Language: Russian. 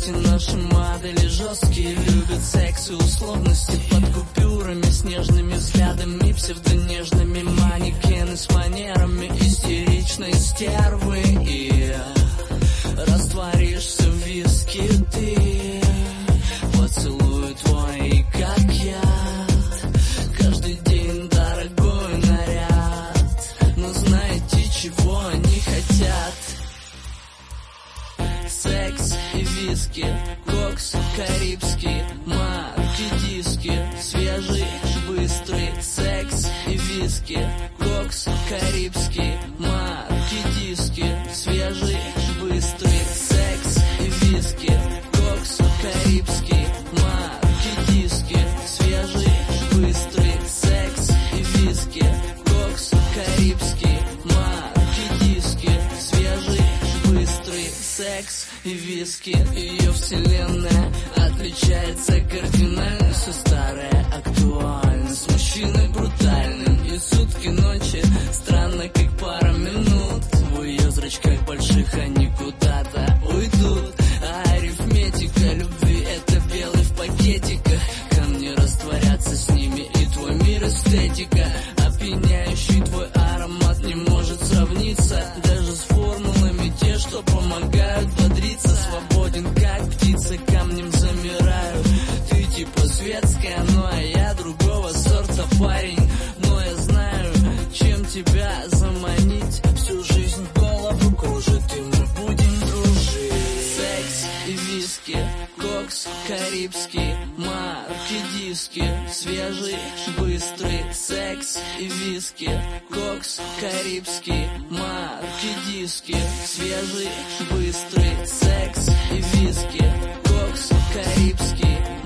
Эти наши модели жесткие, любят секс и условности под купюрами, с нежными взглядами, псевдонежными манекены с манерами истеричной стервы. И растворишься в виске ты, поцелуй твой, как яд, каждый день дорогой наряд. Но знаете, чего они хотят? Секс и виски, кокс карибский, марки диски, свежий, быстрый. Секс и виски, кокс карибский, марки диски, свежий, быстрый. Секс и виски, кокс карибский, марки диски, свежий, быстрый. Секс и виски, кокс карибский, марки диски, свежий, быстрый. Секс и виски, ее вселенная отличается кардинально. Все старое актуально, с мужчиной брутальным. И сутки ночи, странно как пара минут. В ее зрачках больших они куда-то уйдут. А арифметика любви — это белый в пакетиках. Камни растворятся с ними, и твой мир эстетика. Опьяняющий твой аромат не может сравниться даже с формулами, те, что помогают бодриться. Свободен, как птица, камнем замираю. Ты типа светская, ну а я другого сорта парень. Но я знаю, чем тебя заманить. Всю жизнь голову кружит, и мы будем дружить. Секс и виски, кокс карибский, марки диски, свежий, быстрый. Секс и виски, кокс карибский, марки диски, свежий, быстрый. Секс и виски, кокс карибский,